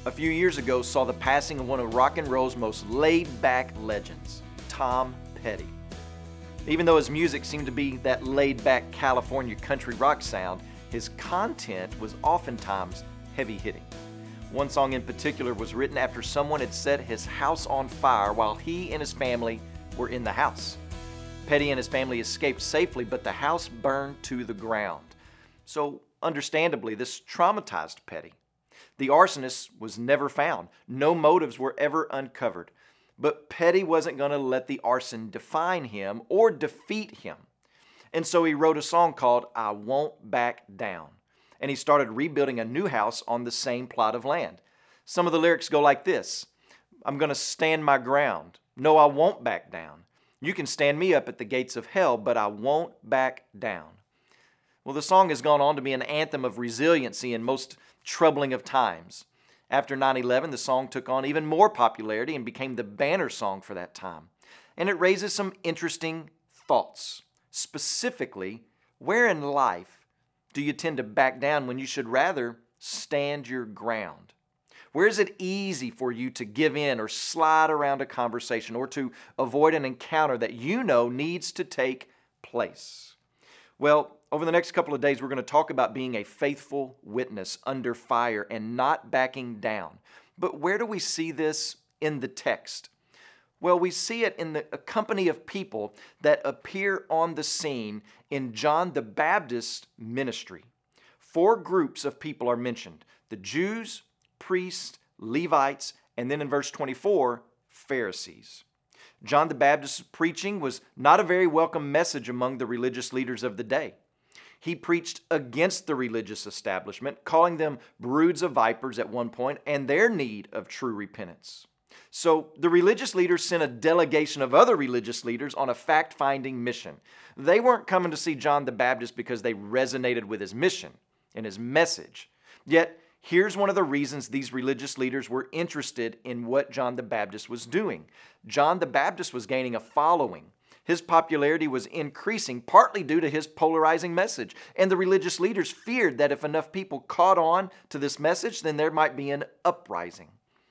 a few years ago saw the passing of one of rock and roll's most laid-back legends, Tom Petty. Even though his music seemed to be that laid-back California country rock sound, his content was oftentimes heavy-hitting. One song in particular was written after someone had set his house on fire while he and his family were in the house. Petty and his family escaped safely, but the house burned to the ground. So, understandably, this traumatized Petty. The arsonist was never found. No motives were ever uncovered. But Petty wasn't going to let the arson define him or defeat him. And so he wrote a song called I Won't Back Down. And he started rebuilding a new house on the same plot of land. Some of the lyrics go like this: I'm going to stand my ground. No, I won't back down. You can stand me up at the gates of hell, but I won't back down. Well, the song has gone on to be an anthem of resiliency in most troubling of times. After 9/11, the song took on even more popularity and became the banner song for that time. And it raises some interesting thoughts. Specifically, where in life do you tend to back down when you should rather stand your ground? Where is it easy for you to give in or slide around a conversation or to avoid an encounter that you know needs to take place? Well, over the next couple of days, we're going to talk about being a faithful witness under fire and not backing down. But where do we see this in the text? Well, we see it in a company of people that appear on the scene in John the Baptist's ministry. 4 groups of people are mentioned: the Jews, priests, Levites, and then in verse 24, Pharisees. John the Baptist's preaching was not a very welcome message among the religious leaders of the day. He preached against the religious establishment, calling them broods of vipers at one point and their need of true repentance. So the religious leaders sent a delegation of other religious leaders on a fact-finding mission. They weren't coming to see John the Baptist because they resonated with his mission and his message. Yet, here's one of the reasons these religious leaders were interested in what John the Baptist was doing. John the Baptist was gaining a following. His popularity was increasing, partly due to his polarizing message. And the religious leaders feared that if enough people caught on to this message, then there might be an uprising.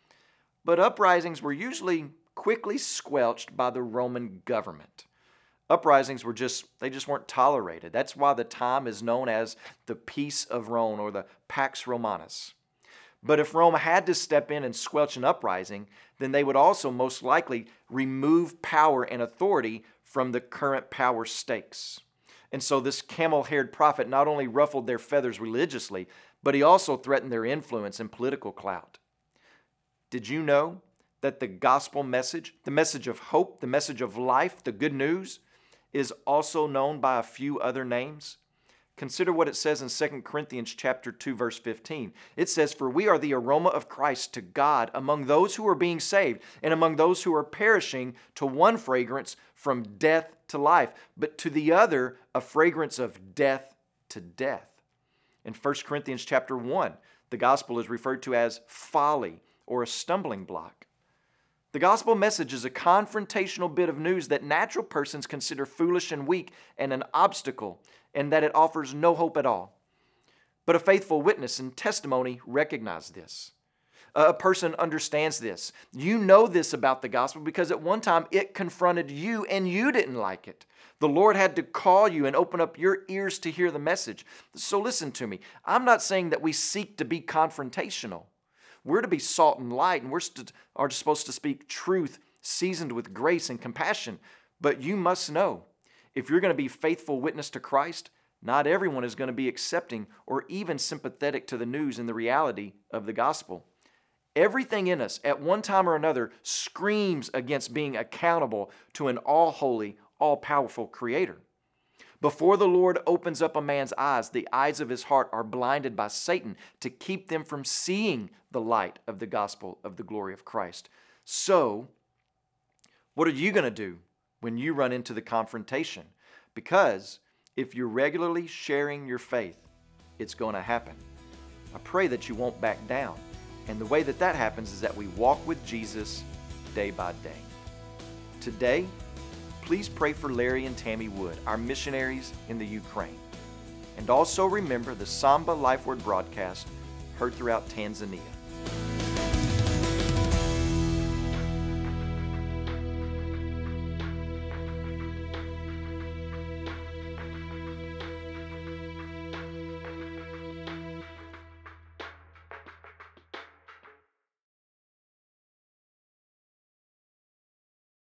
But uprisings were usually quickly squelched by the Roman government. Uprisings they just weren't tolerated. That's why the time is known as the Peace of Rome or the Pax Romanus. But if Rome had to step in and squelch an uprising, then they would also most likely remove power and authority from the current power stakes. And so this camel-haired prophet not only ruffled their feathers religiously, but he also threatened their influence and political clout. Did you know that the gospel message, the message of hope, the message of life, the good news, is also known by a few other names? Consider what it says in 2 Corinthians chapter 2, verse 15. It says, "For we are the aroma of Christ to God among those who are being saved and among those who are perishing, to one fragrance from death to life, but to the other a fragrance of death to death." In 1 Corinthians chapter 1, the gospel is referred to as folly or a stumbling block. The gospel message is a confrontational bit of news that natural persons consider foolish and weak and an obstacle, and that it offers no hope at all. But a faithful witness and testimony recognize this. A person understands this. You know this about the gospel because at one time it confronted you and you didn't like it. The Lord had to call you and open up your ears to hear the message. So listen to me. I'm not saying that we seek to be confrontational. We're to be salt and light, and we're supposed to speak truth seasoned with grace and compassion. But you must know, if you're going to be faithful witness to Christ, not everyone is going to be accepting or even sympathetic to the news and the reality of the gospel. Everything in us, at one time or another, screams against being accountable to an all-holy, all-powerful Creator. Before the Lord opens up a man's eyes, the eyes of his heart are blinded by Satan to keep them from seeing the light of the gospel of the glory of Christ. So, what are you going to do when you run into the confrontation? Because if you're regularly sharing your faith, it's going to happen. I pray that you won't back down. And the way that happens is that we walk with Jesus day by day. Today, please pray for Larry and Tammy Wood, our missionaries in the Ukraine. And also remember the Samba Life Word broadcast heard throughout Tanzania.